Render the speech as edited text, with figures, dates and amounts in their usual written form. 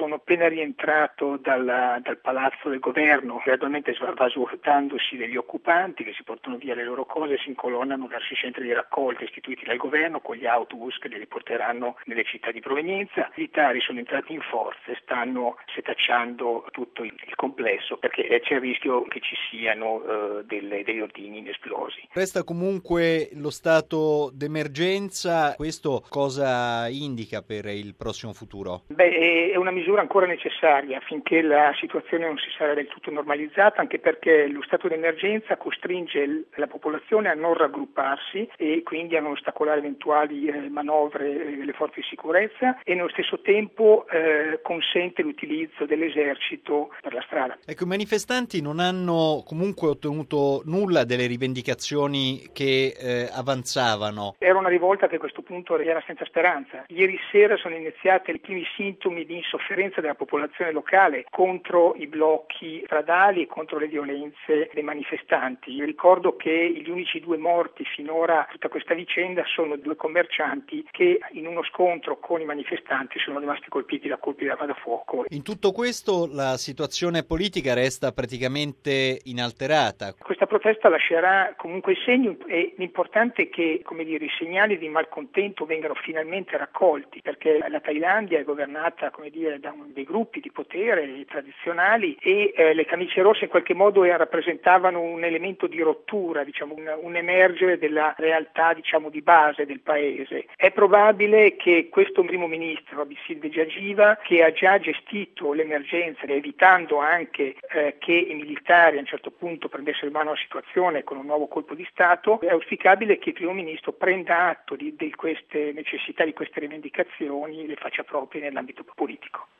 sono appena rientrato dal palazzo del governo, gradualmente va svuotandosi degli occupanti che si portano via le loro cose e si incolonnano verso i centri di raccolta istituiti dal governo con gli autobus che li riporteranno nelle città di provenienza. I militari sono entrati in forza e stanno setacciando tutto il complesso perché c'è il rischio che ci siano degli ordigni inesplosi. Resta comunque lo stato d'emergenza, questo cosa indica per il prossimo futuro? È una misura ancora necessaria finché la situazione non si sarà del tutto normalizzata, anche perché lo stato d'emergenza costringe la popolazione a non raggrupparsi e quindi a non ostacolare eventuali manovre delle forze di sicurezza e nello stesso tempo consente l'utilizzo dell'esercito per la strada. Ecco, i manifestanti non hanno comunque ottenuto nulla delle rivendicazioni che avanzavano. Era una rivolta che a questo punto era senza speranza. Ieri sera sono iniziati i primi sintomi di insofferenza della popolazione locale contro i blocchi stradali e contro le violenze dei manifestanti. Io ricordo che gli unici 2 morti finora in tutta questa vicenda sono 2 commercianti che in uno scontro con i manifestanti sono rimasti colpiti da colpi d'arma da fuoco. In tutto questo la situazione politica resta praticamente inalterata. Questa protesta lascerà comunque il segno e l'importante è che, i segnali di malcontento vengano finalmente raccolti, perché la Thailandia è governata, da dei gruppi di potere tradizionali e le camicie rosse in qualche modo rappresentavano un elemento di rottura, un emergere della realtà, di base del paese. È probabile che questo primo ministro, Abhisit Vejjajiva, che ha già gestito l'emergenza, evitando anche che i militari a un certo punto prendessero in mano la situazione con un nuovo colpo di Stato, è auspicabile che il primo ministro prenda atto di queste necessità, di queste rivendicazioni e le faccia proprie nell'ambito politico.